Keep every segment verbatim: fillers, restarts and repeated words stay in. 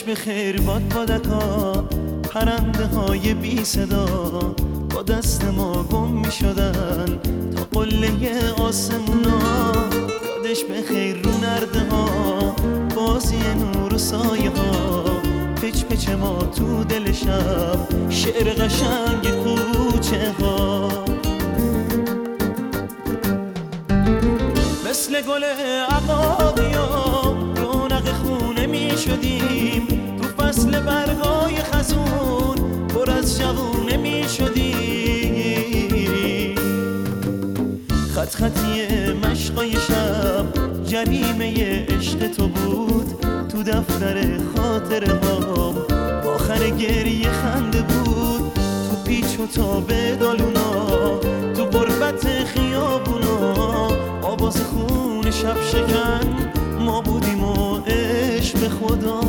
به خیر باد بادکا، پرنده های بی صدا با دست ما گم می شدن تا قله آسمونا. یادش به خیر رو نرده ها، بازی نور و سایه ها، پچ پچ ما تو دل شب، شعر قشنگ کوچه ها. مثل گل عقاقیا رونق خونه می شدیم، تو فصل برگای خزون پر از جوونه می شدیم. خط خطی مشقای شب جریمه عشق تو بود، تو دفتر خاطره ها آخر گریه خنده بود. تو پیچ و تاب دالونا، تو غربت خیابونا، آواز خون شب شکن ما بودیم و عشق به خدا.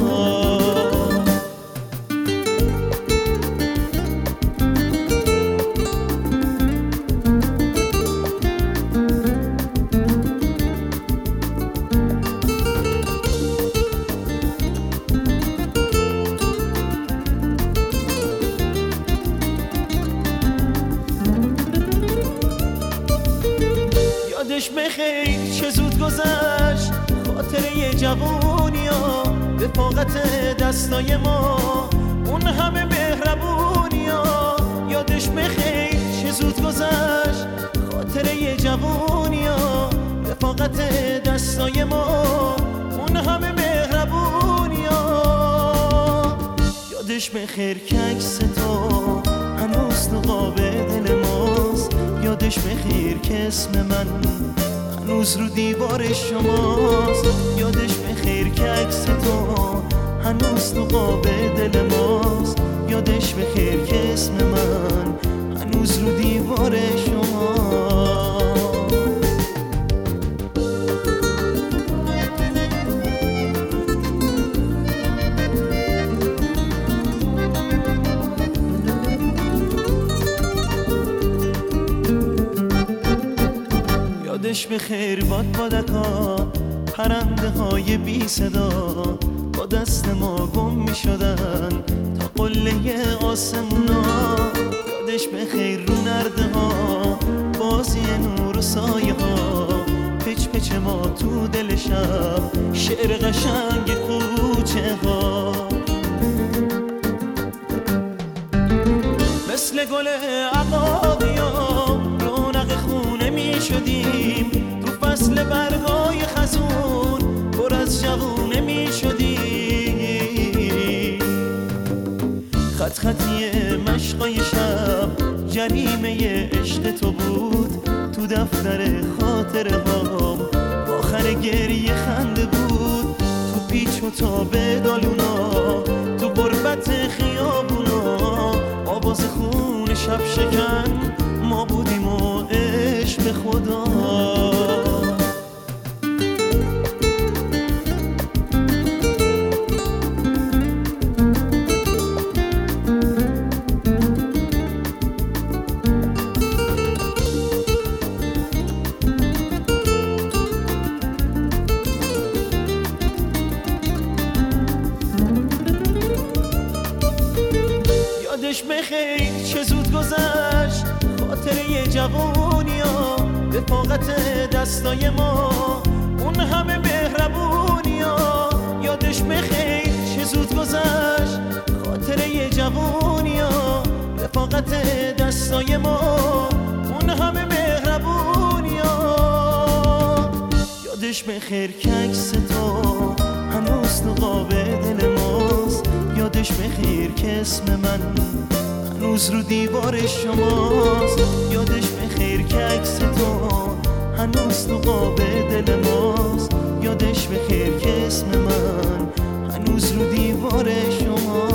یادش بخیر چه زود گذشت خاطره جوونیا، رفاقت دستای ما اون همه مهربونیا. یادش بخیر چه زود گذشت خاطره جوونیا، رفاقت دستای ما اون همه مهربونیا. یادش بخیر که عکس تو هنوز تو قاب دل ماست، یادش بخیر که اسم من هنوز رو دیوار شماست. یادش بخیر که عکس تو هنوز تو قاب دل ماست، یادش بخیر که اسم من هنوز رو دیوار شماست. یادش به خیر باد بادکا، پرنده های بی صدا با دست ما گم می شدن تا قله آسمونا. یادش به خیر رو نرده ها، بازی نور و سایه ها، پچ پچ ما تو دل شب، شعر قشنگ کوچه ها. مثل گل عقاقیا رونق خونه می شدیم، تو فصل برگای خزون پر از جوونه می شدیم. خط خطی مشقای شب جریمه عشق تو بود، تو دفتر خاطره ها آخر گریه خنده بود. تو پیچ و تاب دالونا، تو غربت خیابونا، آواز خون شب شکن ما بودیم و عشق به خدا. یادش بخیر چه زود گذشت خاطره جوونیا، رفاقت دستای ما اون همه مهربونیا. یادش بخیر چه زود گذشت خاطره جوونیا، رفاقت دستای ما اون همه مهربونیا. یادش بخیر که عکس تو هنوز تو قاب دل ماست، یادش بخیر که اسم من هنوز رو دیوار شماست. یادش بخیر که عکس تو هنوز تو قاب دل ماست، یادش بخیر که اسم من هنوز رو دیوار شماست.